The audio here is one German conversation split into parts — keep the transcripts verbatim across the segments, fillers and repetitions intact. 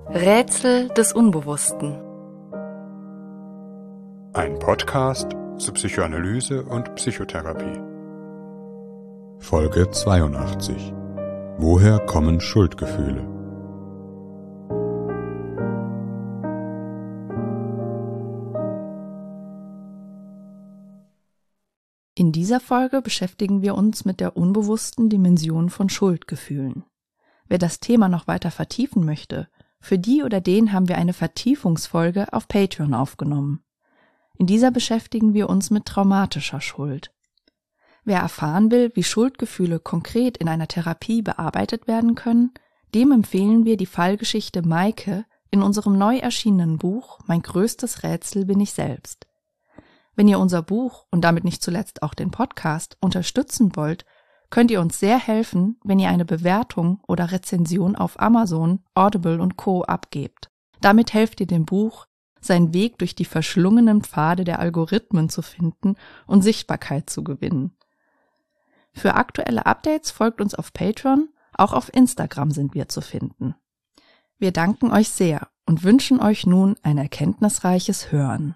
Rätsel des Unbewussten. Ein Podcast zu Psychoanalyse und Psychotherapie. Folge zweiundachtzig. Woher kommen Schuldgefühle? In dieser Folge beschäftigen wir uns mit der unbewussten Dimension von Schuldgefühlen. Wer das Thema noch weiter vertiefen möchte, für die oder den haben wir eine Vertiefungsfolge auf Patreon aufgenommen. In dieser beschäftigen wir uns mit traumatischer Schuld. Wer erfahren will, wie Schuldgefühle konkret in einer Therapie bearbeitet werden können, dem empfehlen wir die Fallgeschichte Maike in unserem neu erschienenen Buch Mein größtes Rätsel bin ich selbst. Wenn ihr unser Buch und damit nicht zuletzt auch den Podcast unterstützen wollt, könnt ihr uns sehr helfen, wenn ihr eine Bewertung oder Rezension auf Amazon, Audible und Co. abgebt. Damit helft ihr dem Buch, seinen Weg durch die verschlungenen Pfade der Algorithmen zu finden und Sichtbarkeit zu gewinnen. Für aktuelle Updates folgt uns auf Patreon, auch auf Instagram sind wir zu finden. Wir danken euch sehr und wünschen euch nun ein erkenntnisreiches Hören.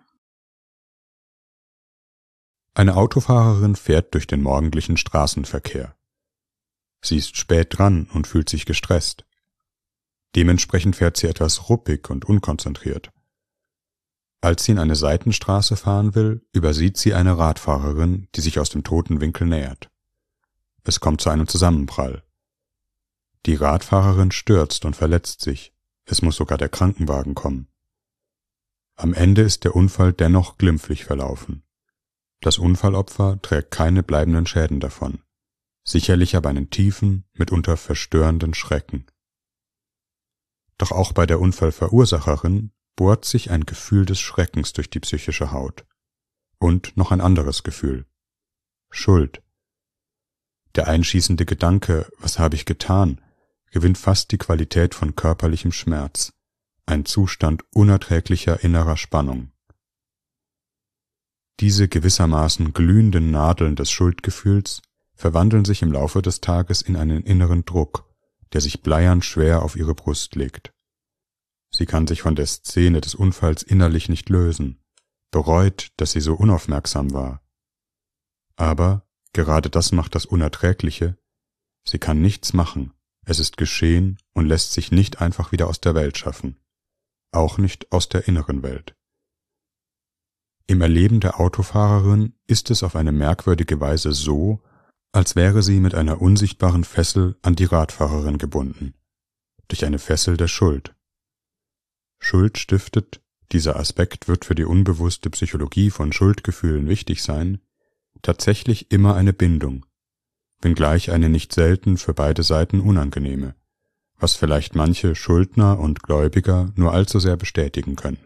Eine Autofahrerin fährt durch den morgendlichen Straßenverkehr. Sie ist spät dran und fühlt sich gestresst. Dementsprechend fährt sie etwas ruppig und unkonzentriert. Als sie in eine Seitenstraße fahren will, übersieht sie eine Radfahrerin, die sich aus dem toten Winkel nähert. Es kommt zu einem Zusammenprall. Die Radfahrerin stürzt und verletzt sich. Es muss sogar der Krankenwagen kommen. Am Ende ist der Unfall dennoch glimpflich verlaufen. Das Unfallopfer trägt keine bleibenden Schäden davon, sicherlich aber einen tiefen, mitunter verstörenden Schrecken. Doch auch bei der Unfallverursacherin bohrt sich ein Gefühl des Schreckens durch die psychische Haut. Und noch ein anderes Gefühl: Schuld. Der einschießende Gedanke, was habe ich getan, gewinnt fast die Qualität von körperlichem Schmerz, ein Zustand unerträglicher innerer Spannung. Diese gewissermaßen glühenden Nadeln des Schuldgefühls verwandeln sich im Laufe des Tages in einen inneren Druck, der sich bleiern schwer auf ihre Brust legt. Sie kann sich von der Szene des Unfalls innerlich nicht lösen, bereut, dass sie so unaufmerksam war. Aber gerade das macht das Unerträgliche: sie kann nichts machen, es ist geschehen und lässt sich nicht einfach wieder aus der Welt schaffen, auch nicht aus der inneren Welt. Im Erleben der Autofahrerin ist es auf eine merkwürdige Weise so, als wäre sie mit einer unsichtbaren Fessel an die Radfahrerin gebunden, durch eine Fessel der Schuld. Schuld stiftet, dieser Aspekt wird für die unbewusste Psychologie von Schuldgefühlen wichtig sein, tatsächlich immer eine Bindung, wenngleich eine nicht selten für beide Seiten unangenehme, was vielleicht manche Schuldner und Gläubiger nur allzu sehr bestätigen können.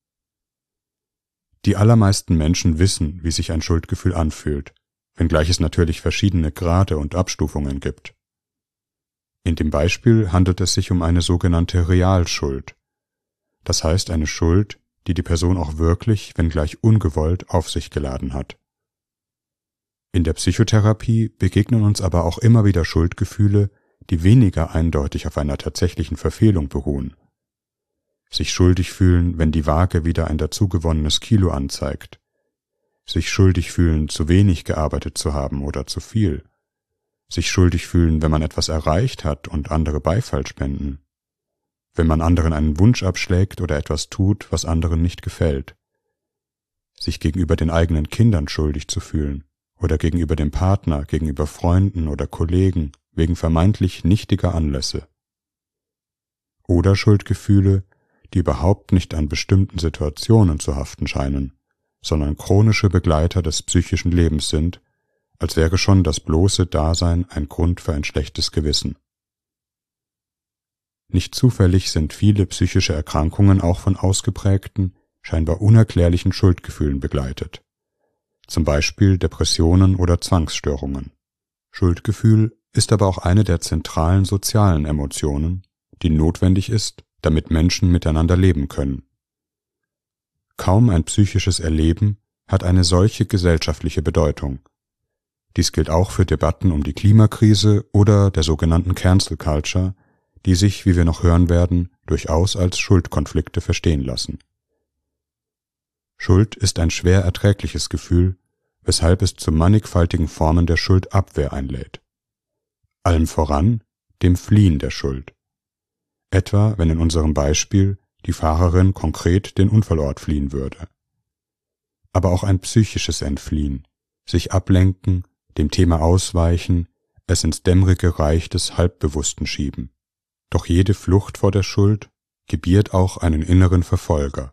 Die allermeisten Menschen wissen, wie sich ein Schuldgefühl anfühlt, wenngleich es natürlich verschiedene Grade und Abstufungen gibt. In dem Beispiel handelt es sich um eine sogenannte Realschuld, das heißt eine Schuld, die die Person auch wirklich, wenngleich ungewollt, auf sich geladen hat. In der Psychotherapie begegnen uns aber auch immer wieder Schuldgefühle, die weniger eindeutig auf einer tatsächlichen Verfehlung beruhen. Sich schuldig fühlen, wenn die Waage wieder ein dazugewonnenes Kilo anzeigt. Sich schuldig fühlen, zu wenig gearbeitet zu haben oder zu viel. Sich schuldig fühlen, wenn man etwas erreicht hat und andere Beifall spenden. Wenn man anderen einen Wunsch abschlägt oder etwas tut, was anderen nicht gefällt. Sich gegenüber den eigenen Kindern schuldig zu fühlen oder gegenüber dem Partner, gegenüber Freunden oder Kollegen wegen vermeintlich nichtiger Anlässe. Oder Schuldgefühle, die überhaupt nicht an bestimmten Situationen zu haften scheinen, sondern chronische Begleiter des psychischen Lebens sind, als wäre schon das bloße Dasein ein Grund für ein schlechtes Gewissen. Nicht zufällig sind viele psychische Erkrankungen auch von ausgeprägten, scheinbar unerklärlichen Schuldgefühlen begleitet, zum Beispiel Depressionen oder Zwangsstörungen. Schuldgefühl ist aber auch eine der zentralen sozialen Emotionen, die notwendig ist, damit Menschen miteinander leben können. Kaum ein psychisches Erleben hat eine solche gesellschaftliche Bedeutung. Dies gilt auch für Debatten um die Klimakrise oder der sogenannten Cancel Culture, die sich, wie wir noch hören werden, durchaus als Schuldkonflikte verstehen lassen. Schuld ist ein schwer erträgliches Gefühl, weshalb es zu mannigfaltigen Formen der Schuldabwehr einlädt. Allem voran dem Fliehen der Schuld. Etwa, wenn in unserem Beispiel die Fahrerin konkret den Unfallort fliehen würde. Aber auch ein psychisches Entfliehen, sich ablenken, dem Thema ausweichen, es ins dämmerige Reich des Halbbewussten schieben. Doch jede Flucht vor der Schuld gebiert auch einen inneren Verfolger.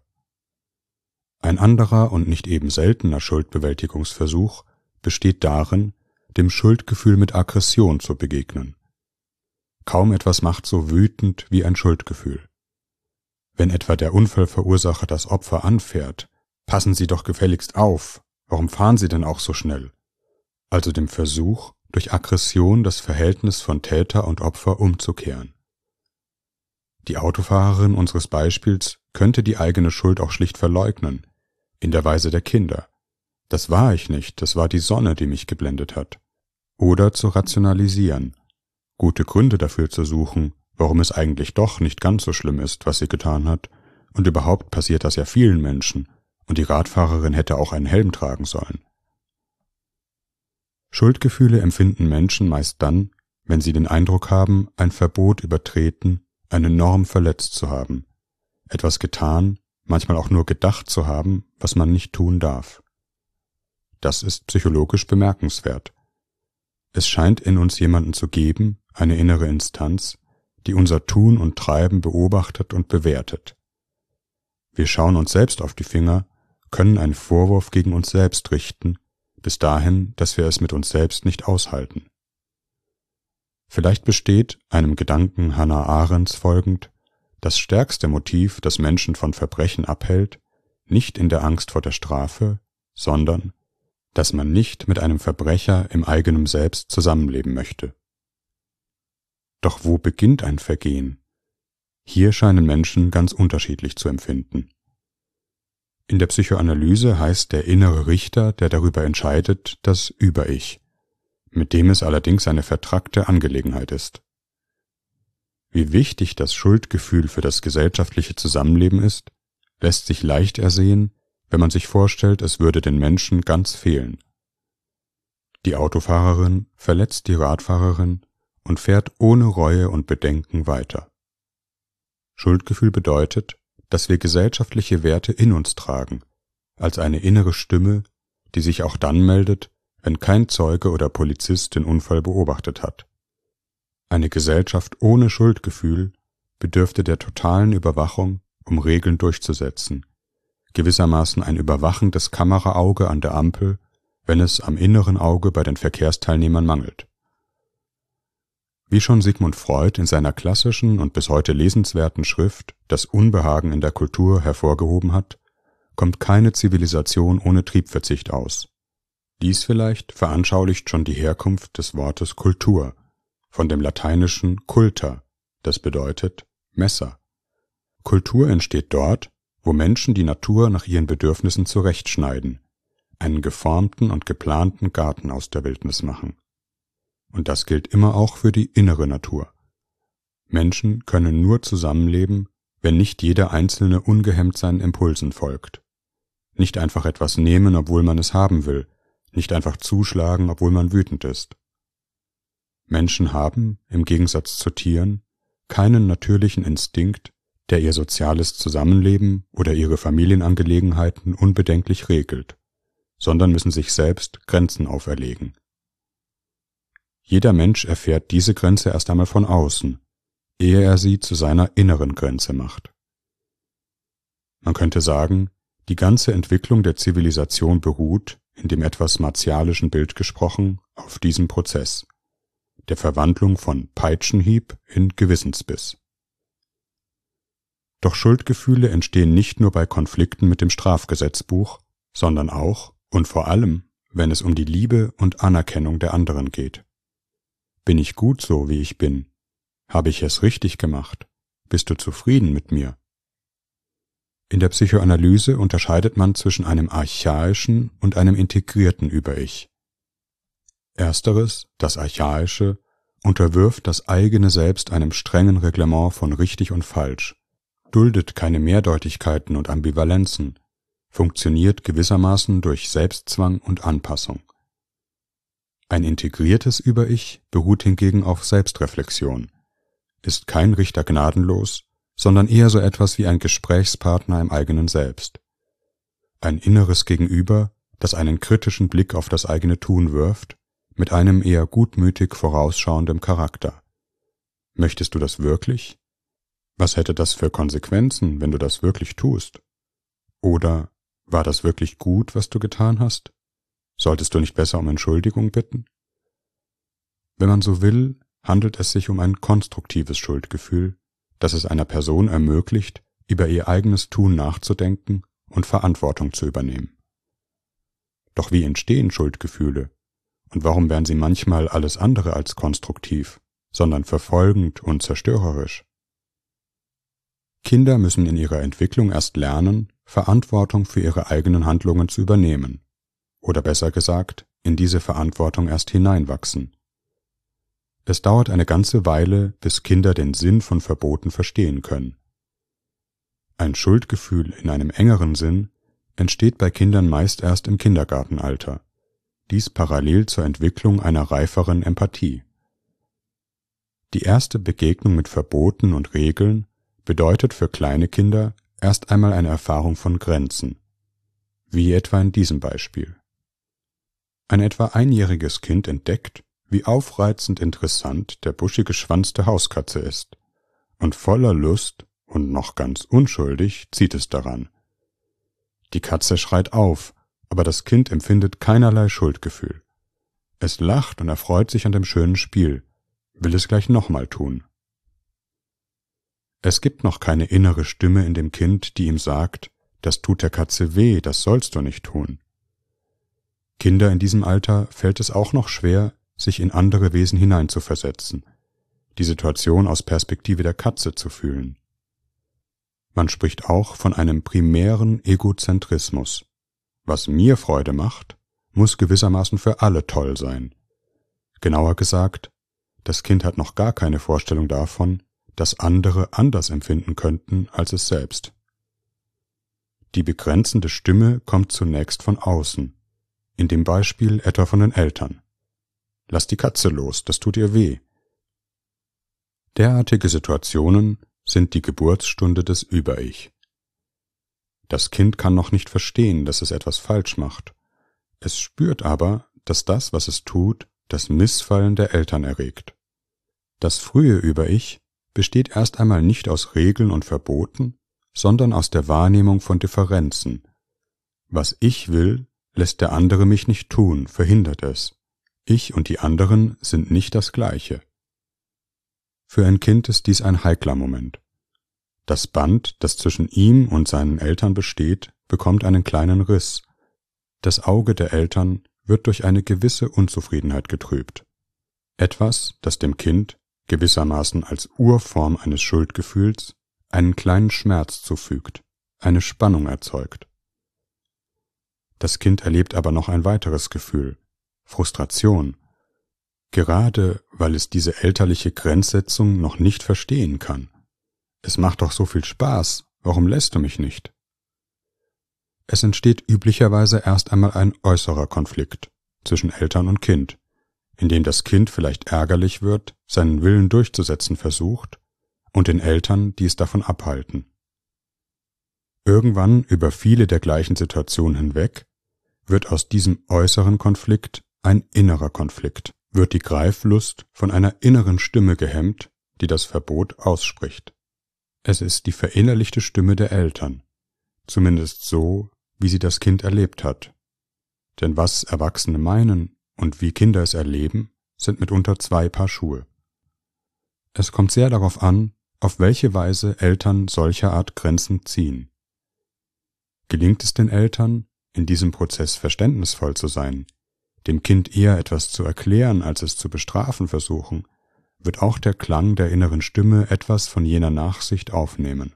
Ein anderer und nicht eben seltener Schuldbewältigungsversuch besteht darin, dem Schuldgefühl mit Aggression zu begegnen. Kaum etwas macht so wütend wie ein Schuldgefühl. Wenn etwa der Unfallverursacher das Opfer anfährt, passen Sie doch gefälligst auf, warum fahren Sie denn auch so schnell? Also dem Versuch, durch Aggression das Verhältnis von Täter und Opfer umzukehren. Die Autofahrerin unseres Beispiels könnte die eigene Schuld auch schlicht verleugnen, in der Weise der Kinder. Das war ich nicht, das war die Sonne, die mich geblendet hat. Oder zu rationalisieren, gute Gründe dafür zu suchen, warum es eigentlich doch nicht ganz so schlimm ist, was sie getan hat, und überhaupt passiert das ja vielen Menschen, und die Radfahrerin hätte auch einen Helm tragen sollen. Schuldgefühle empfinden Menschen meist dann, wenn sie den Eindruck haben, ein Verbot übertreten, eine Norm verletzt zu haben, etwas getan, manchmal auch nur gedacht zu haben, was man nicht tun darf. Das ist psychologisch bemerkenswert. Es scheint in uns jemanden zu geben, eine innere Instanz, die unser Tun und Treiben beobachtet und bewertet. Wir schauen uns selbst auf die Finger, können einen Vorwurf gegen uns selbst richten, bis dahin, dass wir es mit uns selbst nicht aushalten. Vielleicht besteht, einem Gedanken Hannah Arendts folgend, das stärkste Motiv, das Menschen von Verbrechen abhält, nicht in der Angst vor der Strafe, sondern, dass man nicht mit einem Verbrecher im eigenen Selbst zusammenleben möchte. Doch wo beginnt ein Vergehen? Hier scheinen Menschen ganz unterschiedlich zu empfinden. In der Psychoanalyse heißt der innere Richter, der darüber entscheidet, das Über-Ich, mit dem es allerdings eine vertrackte Angelegenheit ist. Wie wichtig das Schuldgefühl für das gesellschaftliche Zusammenleben ist, lässt sich leicht ersehen, wenn man sich vorstellt, es würde den Menschen ganz fehlen. Die Autofahrerin verletzt die Radfahrerin und fährt ohne Reue und Bedenken weiter. Schuldgefühl bedeutet, dass wir gesellschaftliche Werte in uns tragen, als eine innere Stimme, die sich auch dann meldet, wenn kein Zeuge oder Polizist den Unfall beobachtet hat. Eine Gesellschaft ohne Schuldgefühl bedürfte der totalen Überwachung, um Regeln durchzusetzen, gewissermaßen ein überwachendes Kameraauge an der Ampel, wenn es am inneren Auge bei den Verkehrsteilnehmern mangelt. Wie schon Sigmund Freud in seiner klassischen und bis heute lesenswerten Schrift Das Unbehagen in der Kultur hervorgehoben hat, kommt keine Zivilisation ohne Triebverzicht aus. Dies vielleicht veranschaulicht schon die Herkunft des Wortes Kultur, von dem lateinischen culta, das bedeutet Messer. Kultur entsteht dort, wo Menschen die Natur nach ihren Bedürfnissen zurechtschneiden, einen geformten und geplanten Garten aus der Wildnis machen. Und das gilt immer auch für die innere Natur. Menschen können nur zusammenleben, wenn nicht jeder Einzelne ungehemmt seinen Impulsen folgt. Nicht einfach etwas nehmen, obwohl man es haben will, nicht einfach zuschlagen, obwohl man wütend ist. Menschen haben, im Gegensatz zu Tieren, keinen natürlichen Instinkt, der ihr soziales Zusammenleben oder ihre Familienangelegenheiten unbedenklich regelt, sondern müssen sich selbst Grenzen auferlegen. Jeder Mensch erfährt diese Grenze erst einmal von außen, ehe er sie zu seiner inneren Grenze macht. Man könnte sagen, die ganze Entwicklung der Zivilisation beruht, in dem etwas martialischen Bild gesprochen, auf diesem Prozess, der Verwandlung von Peitschenhieb in Gewissensbiss. Doch Schuldgefühle entstehen nicht nur bei Konflikten mit dem Strafgesetzbuch, sondern auch und vor allem, wenn es um die Liebe und Anerkennung der anderen geht. Bin ich gut so, wie ich bin? Habe ich es richtig gemacht? Bist du zufrieden mit mir? In der Psychoanalyse unterscheidet man zwischen einem archaischen und einem integrierten Über-Ich. Ersteres, das Archaische, unterwirft das eigene Selbst einem strengen Reglement von richtig und falsch, duldet keine Mehrdeutigkeiten und Ambivalenzen, funktioniert gewissermaßen durch Selbstzwang und Anpassung. Ein integriertes Über-Ich beruht hingegen auf Selbstreflexion, ist kein Richter gnadenlos, sondern eher so etwas wie ein Gesprächspartner im eigenen Selbst. Ein inneres Gegenüber, das einen kritischen Blick auf das eigene Tun wirft, mit einem eher gutmütig vorausschauendem Charakter. Möchtest du das wirklich? Was hätte das für Konsequenzen, wenn du das wirklich tust? Oder war das wirklich gut, was du getan hast? Solltest du nicht besser um Entschuldigung bitten? Wenn man so will, handelt es sich um ein konstruktives Schuldgefühl, das es einer Person ermöglicht, über ihr eigenes Tun nachzudenken und Verantwortung zu übernehmen. Doch wie entstehen Schuldgefühle? Und warum werden sie manchmal alles andere als konstruktiv, sondern verfolgend und zerstörerisch? Kinder müssen in ihrer Entwicklung erst lernen, Verantwortung für ihre eigenen Handlungen zu übernehmen, oder besser gesagt, in diese Verantwortung erst hineinwachsen. Es dauert eine ganze Weile, bis Kinder den Sinn von Verboten verstehen können. Ein Schuldgefühl in einem engeren Sinn entsteht bei Kindern meist erst im Kindergartenalter, dies parallel zur Entwicklung einer reiferen Empathie. Die erste Begegnung mit Verboten und Regeln bedeutet für kleine Kinder erst einmal eine Erfahrung von Grenzen, wie etwa in diesem Beispiel. Ein etwa einjähriges Kind entdeckt, wie aufreizend interessant der buschige Schwanz der Hauskatze ist, und voller Lust und noch ganz unschuldig zieht es daran. Die Katze schreit auf, aber das Kind empfindet keinerlei Schuldgefühl. Es lacht und erfreut sich an dem schönen Spiel, will es gleich nochmal tun. Es gibt noch keine innere Stimme in dem Kind, die ihm sagt, das tut der Katze weh, das sollst du nicht tun. Kinder in diesem Alter fällt es auch noch schwer, sich in andere Wesen hineinzuversetzen, die Situation aus Perspektive der Katze zu fühlen. Man spricht auch von einem primären Egozentrismus. Was mir Freude macht, muss gewissermaßen für alle toll sein. Genauer gesagt, das Kind hat noch gar keine Vorstellung davon, dass andere anders empfinden könnten als es selbst. Die begrenzende Stimme kommt zunächst von außen, in dem Beispiel etwa von den Eltern. Lass die Katze los, das tut ihr weh. Derartige Situationen sind die Geburtsstunde des Über-Ich. Das Kind kann noch nicht verstehen, dass es etwas falsch macht. Es spürt aber, dass das, was es tut, das Missfallen der Eltern erregt. Das frühe Über-Ich besteht erst einmal nicht aus Regeln und Verboten, sondern aus der Wahrnehmung von Differenzen. Was ich will, lässt der andere mich nicht tun, verhindert es. Ich und die anderen sind nicht das Gleiche. Für ein Kind ist dies ein heikler Moment. Das Band, das zwischen ihm und seinen Eltern besteht, bekommt einen kleinen Riss. Das Auge der Eltern wird durch eine gewisse Unzufriedenheit getrübt. Etwas, das dem Kind, gewissermaßen als Urform eines Schuldgefühls, einen kleinen Schmerz zufügt, eine Spannung erzeugt. Das Kind erlebt aber noch ein weiteres Gefühl, Frustration, gerade weil es diese elterliche Grenzsetzung noch nicht verstehen kann. Es macht doch so viel Spaß, warum lässt du mich nicht? Es entsteht üblicherweise erst einmal ein äußerer Konflikt zwischen Eltern und Kind, in dem das Kind vielleicht ärgerlich wird, seinen Willen durchzusetzen versucht, und den Eltern, die es davon abhalten. Irgendwann, über viele der gleichen Situationen hinweg, wird aus diesem äußeren Konflikt ein innerer Konflikt, wird die Greiflust von einer inneren Stimme gehemmt, die das Verbot ausspricht. Es ist die verinnerlichte Stimme der Eltern, zumindest so, wie sie das Kind erlebt hat. Denn was Erwachsene meinen und wie Kinder es erleben, sind mitunter zwei Paar Schuhe. Es kommt sehr darauf an, auf welche Weise Eltern solcher Art Grenzen ziehen. Gelingt es den Eltern, in diesem Prozess verständnisvoll zu sein, dem Kind eher etwas zu erklären, als es zu bestrafen versuchen, wird auch der Klang der inneren Stimme etwas von jener Nachsicht aufnehmen.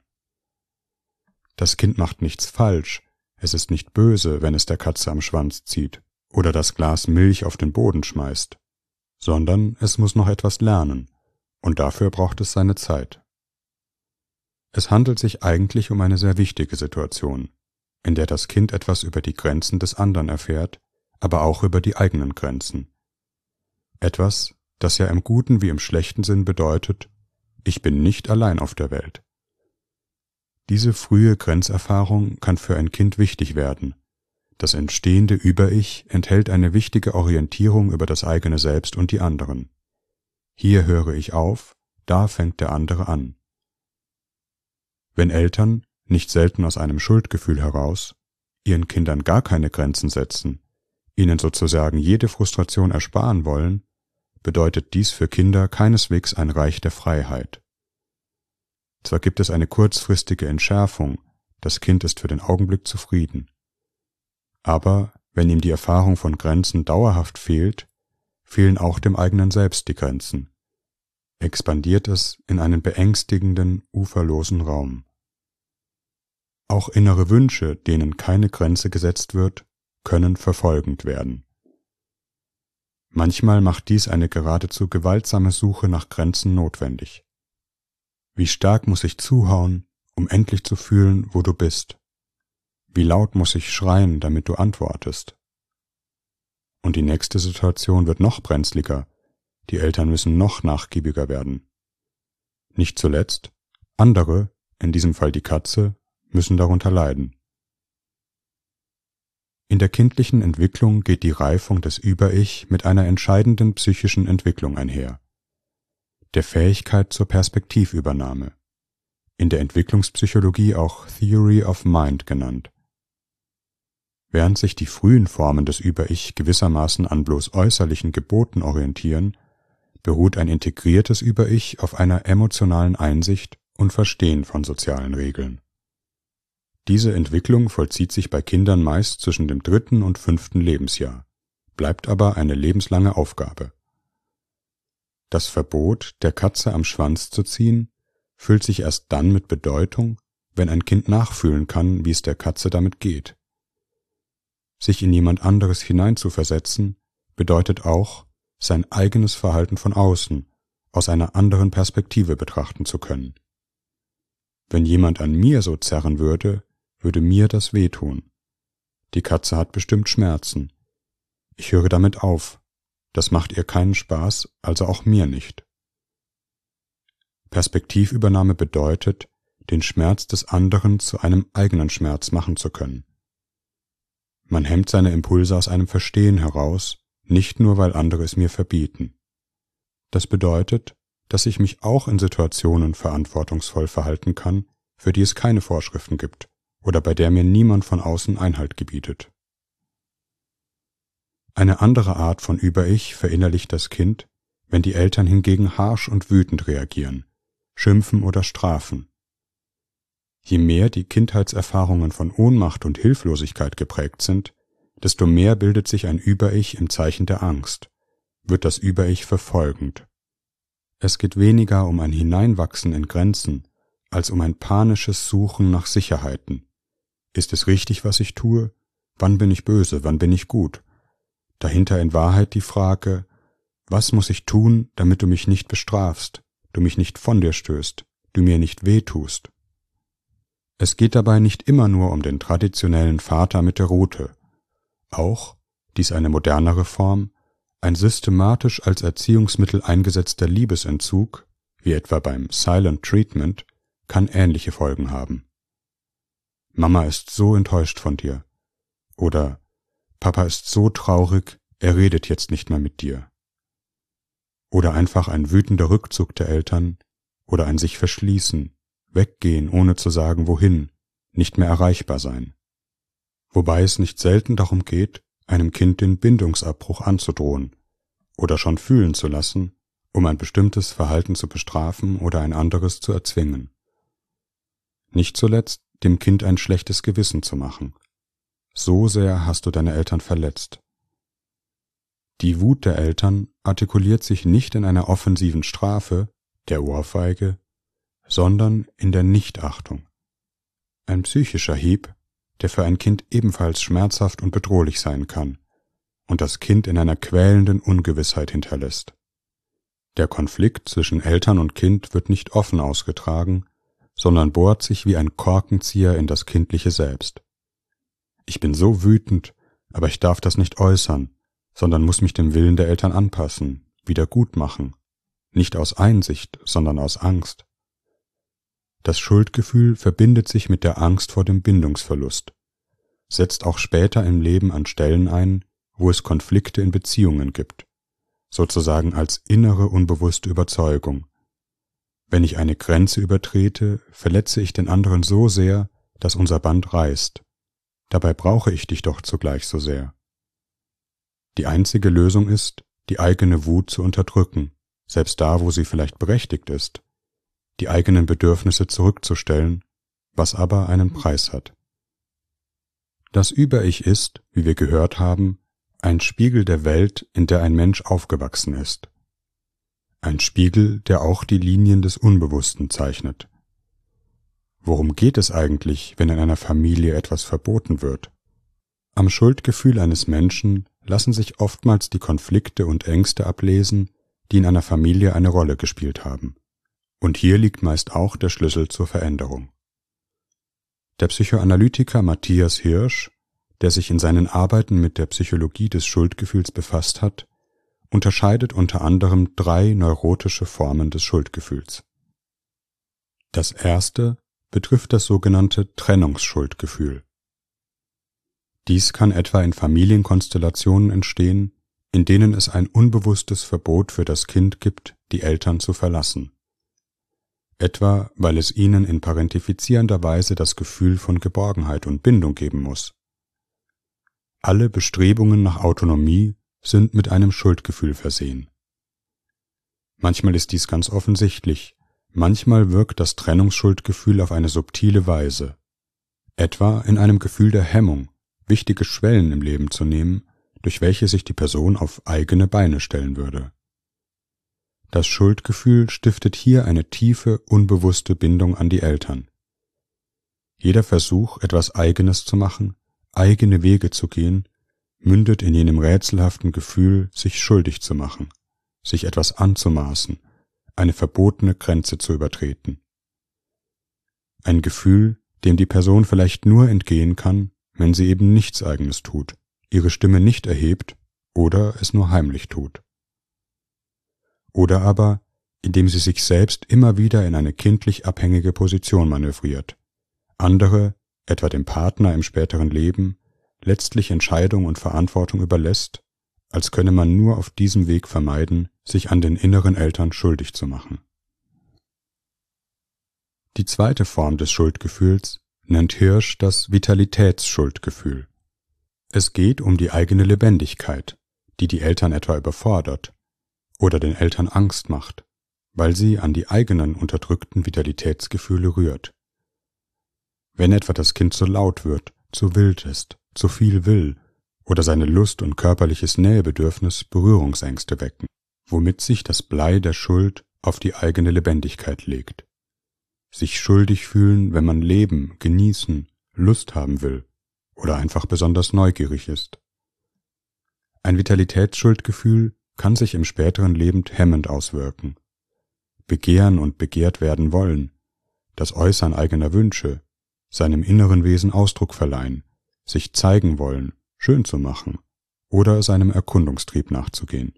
Das Kind macht nichts falsch, es ist nicht böse, wenn es der Katze am Schwanz zieht oder das Glas Milch auf den Boden schmeißt. sondern es muss noch etwas lernen, und dafür braucht es seine Zeit. Es handelt sich eigentlich um eine sehr wichtige Situation, in der das Kind etwas über die Grenzen des anderen erfährt, aber auch über die eigenen Grenzen. Etwas, das ja im guten wie im schlechten Sinn bedeutet, ich bin nicht allein auf der Welt. Diese frühe Grenzerfahrung kann für ein Kind wichtig werden. Das entstehende Über-Ich enthält eine wichtige Orientierung über das eigene Selbst und die anderen. Hier höre ich auf, da fängt der andere an. Wenn Eltern, nicht selten aus einem Schuldgefühl heraus, ihren Kindern gar keine Grenzen setzen, ihnen sozusagen jede Frustration ersparen wollen, bedeutet dies für Kinder keineswegs ein Reich der Freiheit. Zwar gibt es eine kurzfristige Entschärfung, das Kind ist für den Augenblick zufrieden. Aber wenn ihm die Erfahrung von Grenzen dauerhaft fehlt, fehlen auch dem eigenen Selbst die Grenzen. Expandiert es in einen beängstigenden, uferlosen Raum. Auch innere Wünsche, denen keine Grenze gesetzt wird, können verfolgend werden. Manchmal macht dies eine geradezu gewaltsame Suche nach Grenzen notwendig. Wie stark muss ich zuhauen, um endlich zu fühlen, wo du bist? Wie laut muss ich schreien, damit du antwortest? Und die nächste Situation wird noch brenzliger. Die Eltern müssen noch nachgiebiger werden. Nicht zuletzt, andere, in diesem Fall die Katze, müssen darunter leiden. In der kindlichen Entwicklung geht die Reifung des Über-Ich mit einer entscheidenden psychischen Entwicklung einher, der Fähigkeit zur Perspektivübernahme, in der Entwicklungspsychologie auch Theory of Mind genannt. Während sich die frühen Formen des Über-Ich gewissermaßen an bloß äußerlichen Geboten orientieren, beruht ein integriertes Über-Ich auf einer emotionalen Einsicht und Verstehen von sozialen Regeln. Diese Entwicklung vollzieht sich bei Kindern meist zwischen dem dritten und fünften Lebensjahr, bleibt aber eine lebenslange Aufgabe. Das Verbot, der Katze am Schwanz zu ziehen, füllt sich erst dann mit Bedeutung, wenn ein Kind nachfühlen kann, wie es der Katze damit geht. Sich in jemand anderes hineinzuversetzen, bedeutet auch, sein eigenes Verhalten von außen, aus einer anderen Perspektive betrachten zu können. Wenn jemand an mir so zerren würde, würde mir das wehtun. Die Katze hat bestimmt Schmerzen. Ich höre damit auf. Das macht ihr keinen Spaß, also auch mir nicht. Perspektivübernahme bedeutet, den Schmerz des anderen zu einem eigenen Schmerz machen zu können. Man hemmt seine Impulse aus einem Verstehen heraus, nicht nur, weil andere es mir verbieten. Das bedeutet, dass ich mich auch in Situationen verantwortungsvoll verhalten kann, für die es keine Vorschriften gibt oder bei der mir niemand von außen Einhalt gebietet. Eine andere Art von Über-Ich verinnerlicht das Kind, wenn die Eltern hingegen harsch und wütend reagieren, schimpfen oder strafen. Je mehr die Kindheitserfahrungen von Ohnmacht und Hilflosigkeit geprägt sind, desto mehr bildet sich ein Über-Ich im Zeichen der Angst, wird das Über-Ich verfolgend. Es geht weniger um ein Hineinwachsen in Grenzen, als um ein panisches Suchen nach Sicherheiten. Ist es richtig, was ich tue? Wann bin ich böse? Wann bin ich gut? Dahinter in Wahrheit die Frage, was muss ich tun, damit du mich nicht bestrafst, du mich nicht von dir stößt, du mir nicht wehtust? Es geht dabei nicht immer nur um den traditionellen Vater mit der Rute. Auch, dies eine modernere Form, ein systematisch als Erziehungsmittel eingesetzter Liebesentzug, wie etwa beim Silent Treatment, kann ähnliche Folgen haben. Mama ist so enttäuscht von dir. Oder Papa ist so traurig, er redet jetzt nicht mehr mit dir. Oder einfach ein wütender Rückzug der Eltern oder ein sich verschließen, weggehen, ohne zu sagen wohin, nicht mehr erreichbar sein. Wobei es nicht selten darum geht, einem Kind den Bindungsabbruch anzudrohen oder schon fühlen zu lassen, um ein bestimmtes Verhalten zu bestrafen oder ein anderes zu erzwingen. Nicht zuletzt dem Kind ein schlechtes Gewissen zu machen. So sehr hast du deine Eltern verletzt. Die Wut der Eltern artikuliert sich nicht in einer offensiven Strafe, der Ohrfeige, sondern in der Nichtachtung. Ein psychischer Hieb, der für ein Kind ebenfalls schmerzhaft und bedrohlich sein kann, und das Kind in einer quälenden Ungewissheit hinterlässt. Der Konflikt zwischen Eltern und Kind wird nicht offen ausgetragen, sondern bohrt sich wie ein Korkenzieher in das kindliche Selbst. Ich bin so wütend, aber ich darf das nicht äußern, sondern muss mich dem Willen der Eltern anpassen, wieder gut machen, nicht aus Einsicht, sondern aus Angst. Das Schuldgefühl verbindet sich mit der Angst vor dem Bindungsverlust, setzt auch später im Leben an Stellen ein, wo es Konflikte in Beziehungen gibt, sozusagen als innere unbewusste Überzeugung. Wenn ich eine Grenze übertrete, verletze ich den anderen so sehr, dass unser Band reißt. Dabei brauche ich dich doch zugleich so sehr. Die einzige Lösung ist, die eigene Wut zu unterdrücken, selbst da, wo sie vielleicht berechtigt ist, die eigenen Bedürfnisse zurückzustellen, was aber einen Preis hat. Das Über-Ich ist, wie wir gehört haben, ein Spiegel der Welt, in der ein Mensch aufgewachsen ist. Ein Spiegel, der auch die Linien des Unbewussten zeichnet. Worum geht es eigentlich, wenn in einer Familie etwas verboten wird? Am Schuldgefühl eines Menschen lassen sich oftmals die Konflikte und Ängste ablesen, die in einer Familie eine Rolle gespielt haben. Und hier liegt meist auch der Schlüssel zur Veränderung. Der Psychoanalytiker Matthias Hirsch, der sich in seinen Arbeiten mit der Psychologie des Schuldgefühls befasst hat, unterscheidet unter anderem drei neurotische Formen des Schuldgefühls. Das erste betrifft das sogenannte Trennungsschuldgefühl. Dies kann etwa in Familienkonstellationen entstehen, in denen es ein unbewusstes Verbot für das Kind gibt, die Eltern zu verlassen. Etwa, weil es ihnen in parentifizierender Weise das Gefühl von Geborgenheit und Bindung geben muss. Alle Bestrebungen nach Autonomie sind mit einem Schuldgefühl versehen. Manchmal ist dies ganz offensichtlich, manchmal wirkt das Trennungsschuldgefühl auf eine subtile Weise, etwa in einem Gefühl der Hemmung, wichtige Schwellen im Leben zu nehmen, durch welche sich die Person auf eigene Beine stellen würde. Das Schuldgefühl stiftet hier eine tiefe, unbewusste Bindung an die Eltern. Jeder Versuch, etwas Eigenes zu machen, eigene Wege zu gehen, mündet in jenem rätselhaften Gefühl, sich schuldig zu machen, sich etwas anzumaßen, eine verbotene Grenze zu übertreten. Ein Gefühl, dem die Person vielleicht nur entgehen kann, wenn sie eben nichts Eigenes tut, ihre Stimme nicht erhebt oder es nur heimlich tut. Oder aber, indem sie sich selbst immer wieder in eine kindlich abhängige Position manövriert, andere, etwa dem Partner im späteren Leben, letztlich Entscheidung und Verantwortung überlässt, als könne man nur auf diesem Weg vermeiden, sich an den inneren Eltern schuldig zu machen. Die zweite Form des Schuldgefühls nennt Hirsch das Vitalitätsschuldgefühl. Es geht um die eigene Lebendigkeit, die die Eltern etwa überfordert oder den Eltern Angst macht, weil sie an die eigenen unterdrückten Vitalitätsgefühle rührt. Wenn etwa das Kind zu laut wird, zu wild ist, zu viel will oder seine Lust und körperliches Nähebedürfnis Berührungsängste wecken, womit sich das Blei der Schuld auf die eigene Lebendigkeit legt. Sich schuldig fühlen, wenn man leben, genießen, Lust haben will oder einfach besonders neugierig ist. Ein Vitalitätsschuldgefühl kann sich im späteren Leben hemmend auswirken. Begehren und begehrt werden wollen, das Äußern eigener Wünsche, seinem inneren Wesen Ausdruck verleihen, sich zeigen wollen, schön zu machen oder seinem Erkundungstrieb nachzugehen.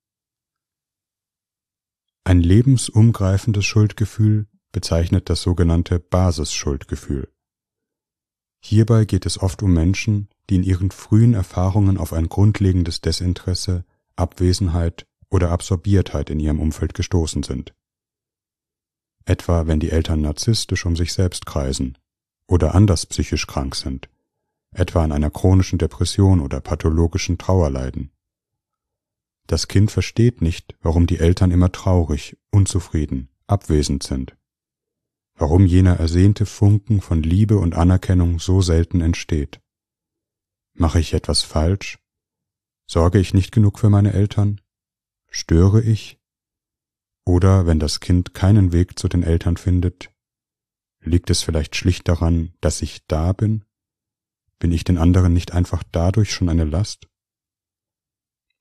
Ein lebensumgreifendes Schuldgefühl bezeichnet das sogenannte Basisschuldgefühl. Hierbei geht es oft um Menschen, die in ihren frühen Erfahrungen auf ein grundlegendes Desinteresse, Abwesenheit oder Absorbiertheit in ihrem Umfeld gestoßen sind. Etwa wenn die Eltern narzisstisch um sich selbst kreisen oder anders psychisch krank sind, etwa an einer chronischen Depression oder pathologischen Trauer leiden. Das Kind versteht nicht, warum die Eltern immer traurig, unzufrieden, abwesend sind, warum jener ersehnte Funken von Liebe und Anerkennung so selten entsteht. Mache ich etwas falsch? Sorge ich nicht genug für meine Eltern? Störe ich? Oder wenn das Kind keinen Weg zu den Eltern findet, liegt es vielleicht schlicht daran, dass ich da bin? Bin ich den anderen nicht einfach dadurch schon eine Last?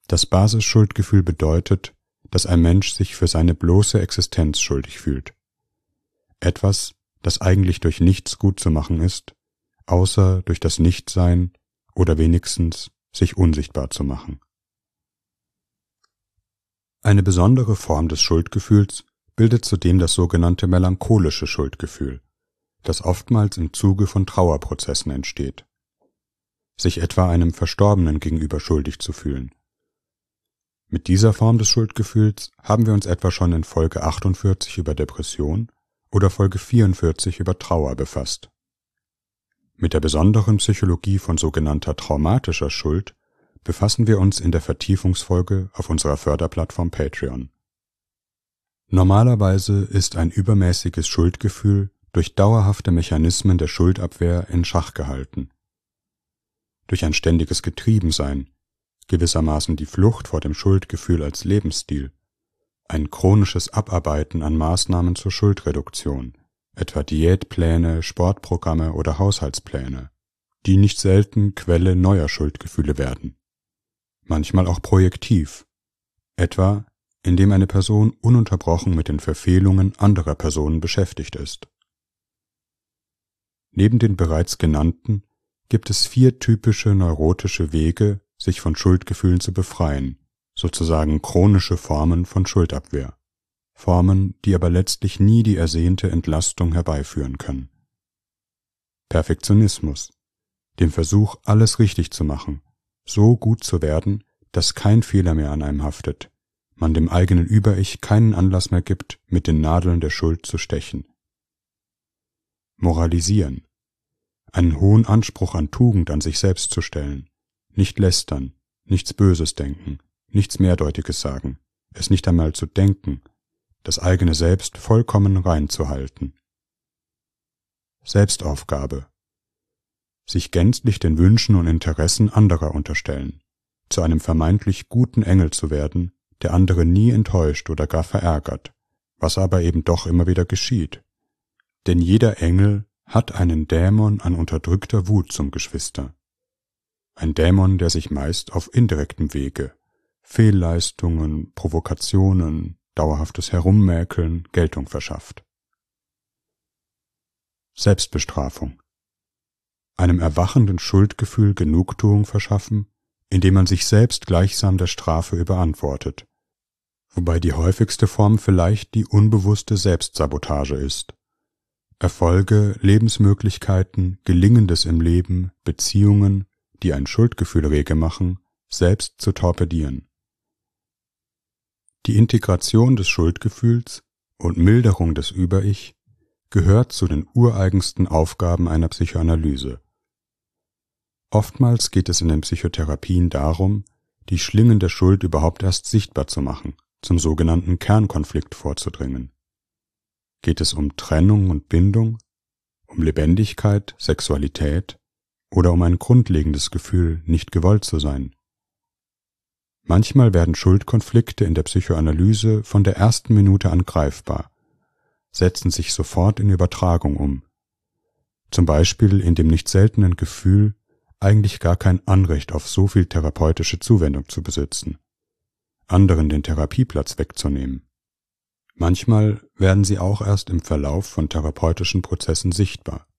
Das Basisschuldgefühl bedeutet, dass ein Mensch sich für seine bloße Existenz schuldig fühlt. Etwas, das eigentlich durch nichts gut zu machen ist, außer durch das Nichtsein oder wenigstens sich unsichtbar zu machen. Eine besondere Form des Schuldgefühls bildet zudem das sogenannte melancholische Schuldgefühl, das oftmals im Zuge von Trauerprozessen entsteht. Sich etwa einem Verstorbenen gegenüber schuldig zu fühlen. Mit dieser Form des Schuldgefühls haben wir uns etwa schon in Folge achtundvierzig über Depression oder Folge vierundvierzig über Trauer befasst. Mit der besonderen Psychologie von sogenannter traumatischer Schuld befassen wir uns in der Vertiefungsfolge auf unserer Förderplattform Patreon. Normalerweise ist ein übermäßiges Schuldgefühl durch dauerhafte Mechanismen der Schuldabwehr in Schach gehalten. Durch ein ständiges Getriebensein, gewissermaßen die Flucht vor dem Schuldgefühl als Lebensstil, ein chronisches Abarbeiten an Maßnahmen zur Schuldreduktion, etwa Diätpläne, Sportprogramme oder Haushaltspläne, die nicht selten Quelle neuer Schuldgefühle werden. Manchmal auch projektiv, etwa indem eine Person ununterbrochen mit den Verfehlungen anderer Personen beschäftigt ist. Neben den bereits genannten gibt es vier typische neurotische Wege, sich von Schuldgefühlen zu befreien, sozusagen chronische Formen von Schuldabwehr, Formen, die aber letztlich nie die ersehnte Entlastung herbeiführen können. Perfektionismus, dem Versuch, alles richtig zu machen, so gut zu werden, dass kein Fehler mehr an einem haftet, man dem eigenen Über-Ich keinen Anlass mehr gibt, mit den Nadeln der Schuld zu stechen. Moralisieren, einen hohen Anspruch an Tugend an sich selbst zu stellen, nicht lästern, nichts Böses denken, nichts Mehrdeutiges sagen, es nicht einmal zu denken, das eigene Selbst vollkommen rein zu halten. Selbstaufgabe, sich gänzlich den Wünschen und Interessen anderer unterstellen, zu einem vermeintlich guten Engel zu werden, der andere nie enttäuscht oder gar verärgert, was aber eben doch immer wieder geschieht. Denn jeder Engel hat einen Dämon an unterdrückter Wut zum Geschwister. Ein Dämon, der sich meist auf indirektem Wege, Fehlleistungen, Provokationen, dauerhaftes Herummäkeln Geltung verschafft. Selbstbestrafung. Einem erwachenden Schuldgefühl Genugtuung verschaffen, indem man sich selbst gleichsam der Strafe überantwortet, wobei die häufigste Form vielleicht die unbewusste Selbstsabotage ist. Erfolge, Lebensmöglichkeiten, Gelingendes im Leben, Beziehungen, die ein Schuldgefühl rege machen, selbst zu torpedieren. Die Integration des Schuldgefühls und Milderung des Über-Ich gehört zu den ureigensten Aufgaben einer Psychoanalyse. Oftmals geht es in den Psychotherapien darum, die Schlingen der Schuld überhaupt erst sichtbar zu machen, zum sogenannten Kernkonflikt vorzudringen. Geht es um Trennung und Bindung, um Lebendigkeit, Sexualität oder um ein grundlegendes Gefühl, nicht gewollt zu sein? Manchmal werden Schuldkonflikte in der Psychoanalyse von der ersten Minute an greifbar, setzen sich sofort in Übertragung um. Zum Beispiel in dem nicht seltenen Gefühl, eigentlich gar kein Anrecht auf so viel therapeutische Zuwendung zu besitzen, anderen den Therapieplatz wegzunehmen. Manchmal werden sie auch erst im Verlauf von therapeutischen Prozessen sichtbar.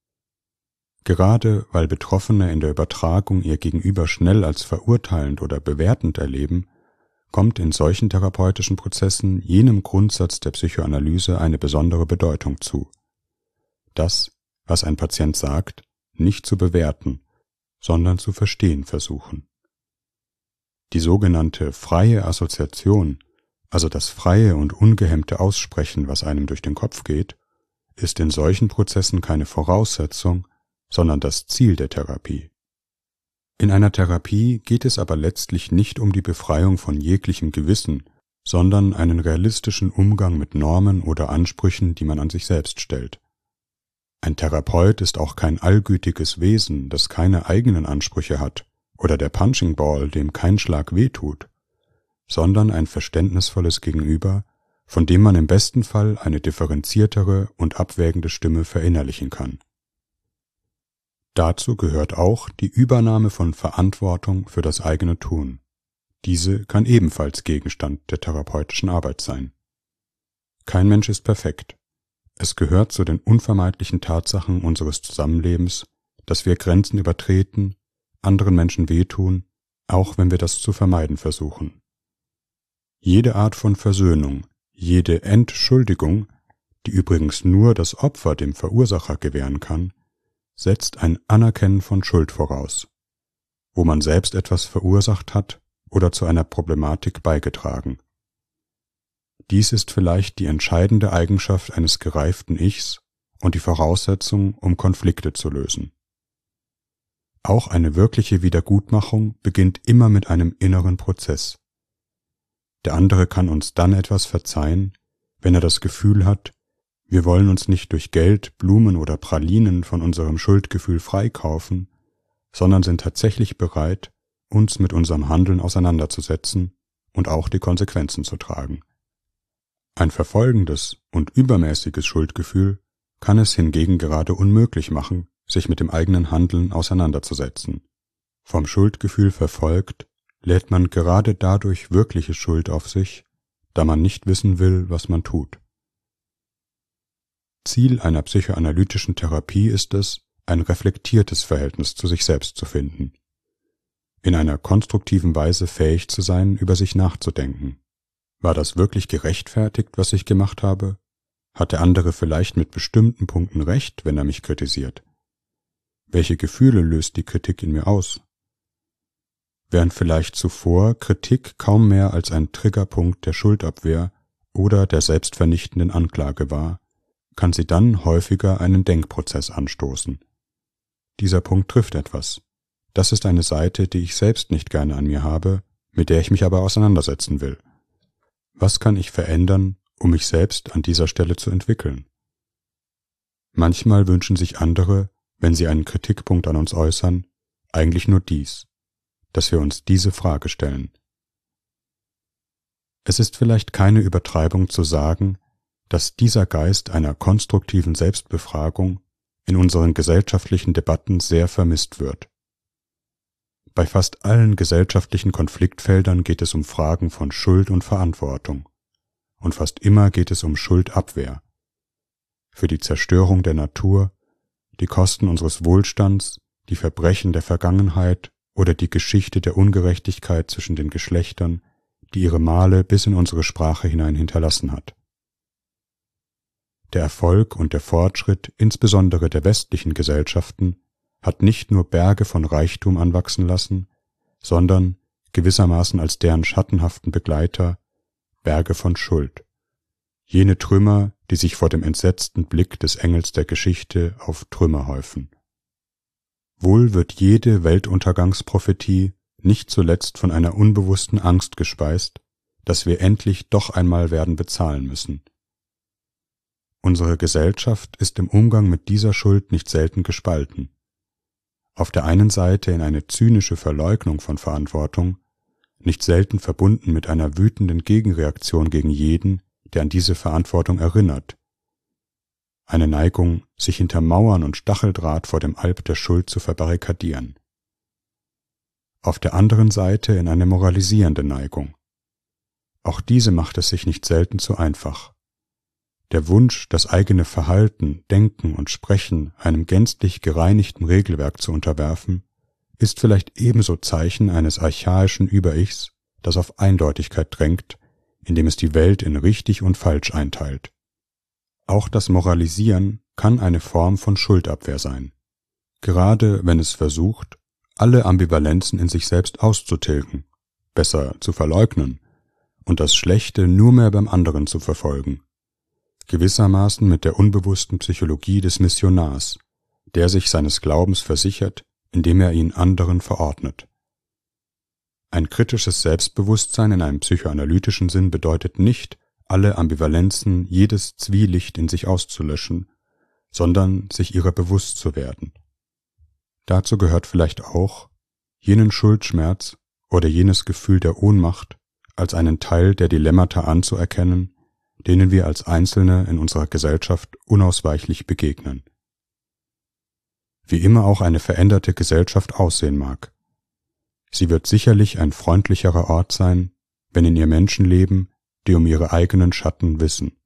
Gerade weil Betroffene in der Übertragung ihr Gegenüber schnell als verurteilend oder bewertend erleben, kommt in solchen therapeutischen Prozessen jenem Grundsatz der Psychoanalyse eine besondere Bedeutung zu. Das, was ein Patient sagt, nicht zu bewerten, sondern zu verstehen versuchen. Die sogenannte freie Assoziation, also das freie und ungehemmte Aussprechen, was einem durch den Kopf geht, ist in solchen Prozessen keine Voraussetzung, sondern das Ziel der Therapie. In einer Therapie geht es aber letztlich nicht um die Befreiung von jeglichem Gewissen, sondern einen realistischen Umgang mit Normen oder Ansprüchen, die man an sich selbst stellt. Ein Therapeut ist auch kein allgütiges Wesen, das keine eigenen Ansprüche hat, oder der Punching Ball, dem kein Schlag wehtut, sondern ein verständnisvolles Gegenüber, von dem man im besten Fall eine differenziertere und abwägende Stimme verinnerlichen kann. Dazu gehört auch die Übernahme von Verantwortung für das eigene Tun, Diese kann ebenfalls Gegenstand der therapeutischen Arbeit sein. Kein Mensch ist perfekt. Es gehört zu den unvermeidlichen Tatsachen unseres Zusammenlebens, dass wir Grenzen übertreten, anderen Menschen wehtun, auch wenn wir das zu vermeiden versuchen. Jede Art von Versöhnung, jede Entschuldigung, die übrigens nur das Opfer dem Verursacher gewähren kann, setzt ein Anerkennen von Schuld voraus, wo man selbst etwas verursacht hat oder zu einer Problematik beigetragen. Dies ist vielleicht die entscheidende Eigenschaft eines gereiften Ichs und die Voraussetzung, um Konflikte zu lösen. Auch eine wirkliche Wiedergutmachung beginnt immer mit einem inneren Prozess. Der andere kann uns dann etwas verzeihen, wenn er das Gefühl hat, wir wollen uns nicht durch Geld, Blumen oder Pralinen von unserem Schuldgefühl freikaufen, sondern sind tatsächlich bereit, uns mit unserem Handeln auseinanderzusetzen und auch die Konsequenzen zu tragen. Ein verfolgendes und übermäßiges Schuldgefühl kann es hingegen gerade unmöglich machen, sich mit dem eigenen Handeln auseinanderzusetzen. Vom Schuldgefühl verfolgt, lädt man gerade dadurch wirkliche Schuld auf sich, da man nicht wissen will, was man tut. Ziel einer psychoanalytischen Therapie ist es, ein reflektiertes Verhältnis zu sich selbst zu finden, in einer konstruktiven Weise fähig zu sein, über sich nachzudenken. War das wirklich gerechtfertigt, was ich gemacht habe? Hat der andere vielleicht mit bestimmten Punkten recht, wenn er mich kritisiert? Welche Gefühle löst die Kritik in mir aus? Während vielleicht zuvor Kritik kaum mehr als ein Triggerpunkt der Schuldabwehr oder der selbstvernichtenden Anklage war, kann sie dann häufiger einen Denkprozess anstoßen. Dieser Punkt trifft etwas. Das ist eine Seite, die ich selbst nicht gerne an mir habe, mit der ich mich aber auseinandersetzen will. Was kann ich verändern, um mich selbst an dieser Stelle zu entwickeln? Manchmal wünschen sich andere, wenn sie einen Kritikpunkt an uns äußern, eigentlich nur dies, dass wir uns diese Frage stellen. Es ist vielleicht keine Übertreibung zu sagen, dass dieser Geist einer konstruktiven Selbstbefragung in unseren gesellschaftlichen Debatten sehr vermisst wird. Bei fast allen gesellschaftlichen Konfliktfeldern geht es um Fragen von Schuld und Verantwortung. Und fast immer geht es um Schuldabwehr. Für die Zerstörung der Natur, die Kosten unseres Wohlstands, die Verbrechen der Vergangenheit oder die Geschichte der Ungerechtigkeit zwischen den Geschlechtern, die ihre Male bis in unsere Sprache hinein hinterlassen hat. Der Erfolg und der Fortschritt, insbesondere der westlichen Gesellschaften, hat nicht nur Berge von Reichtum anwachsen lassen, sondern, gewissermaßen als deren schattenhaften Begleiter, Berge von Schuld. Jene Trümmer, die sich vor dem entsetzten Blick des Engels der Geschichte auf Trümmer häufen. Wohl wird jede Weltuntergangsprophetie nicht zuletzt von einer unbewussten Angst gespeist, dass wir endlich doch einmal werden bezahlen müssen. Unsere Gesellschaft ist im Umgang mit dieser Schuld nicht selten gespalten. Auf der einen Seite in eine zynische Verleugnung von Verantwortung, nicht selten verbunden mit einer wütenden Gegenreaktion gegen jeden, der an diese Verantwortung erinnert. Eine Neigung, sich hinter Mauern und Stacheldraht vor dem Alp der Schuld zu verbarrikadieren. Auf der anderen Seite in eine moralisierende Neigung. Auch diese macht es sich nicht selten zu einfach. Der Wunsch, das eigene Verhalten, Denken und Sprechen einem gänzlich gereinigten Regelwerk zu unterwerfen, ist vielleicht ebenso Zeichen eines archaischen Über-Ichs, das auf Eindeutigkeit drängt, indem es die Welt in richtig und falsch einteilt. Auch das Moralisieren kann eine Form von Schuldabwehr sein, gerade wenn es versucht, alle Ambivalenzen in sich selbst auszutilgen, besser zu verleugnen und das Schlechte nur mehr beim anderen zu verfolgen. Gewissermaßen mit der unbewussten Psychologie des Missionars, der sich seines Glaubens versichert, indem er ihn anderen verordnet. Ein kritisches Selbstbewusstsein in einem psychoanalytischen Sinn bedeutet nicht, alle Ambivalenzen, jedes Zwielicht in sich auszulöschen, sondern sich ihrer bewusst zu werden. Dazu gehört vielleicht auch, jenen Schuldschmerz oder jenes Gefühl der Ohnmacht als einen Teil der Dilemmata anzuerkennen, denen wir als Einzelne in unserer Gesellschaft unausweichlich begegnen. Wie immer auch eine veränderte Gesellschaft aussehen mag. Sie wird sicherlich ein freundlicherer Ort sein, wenn in ihr Menschen leben, die um ihre eigenen Schatten wissen.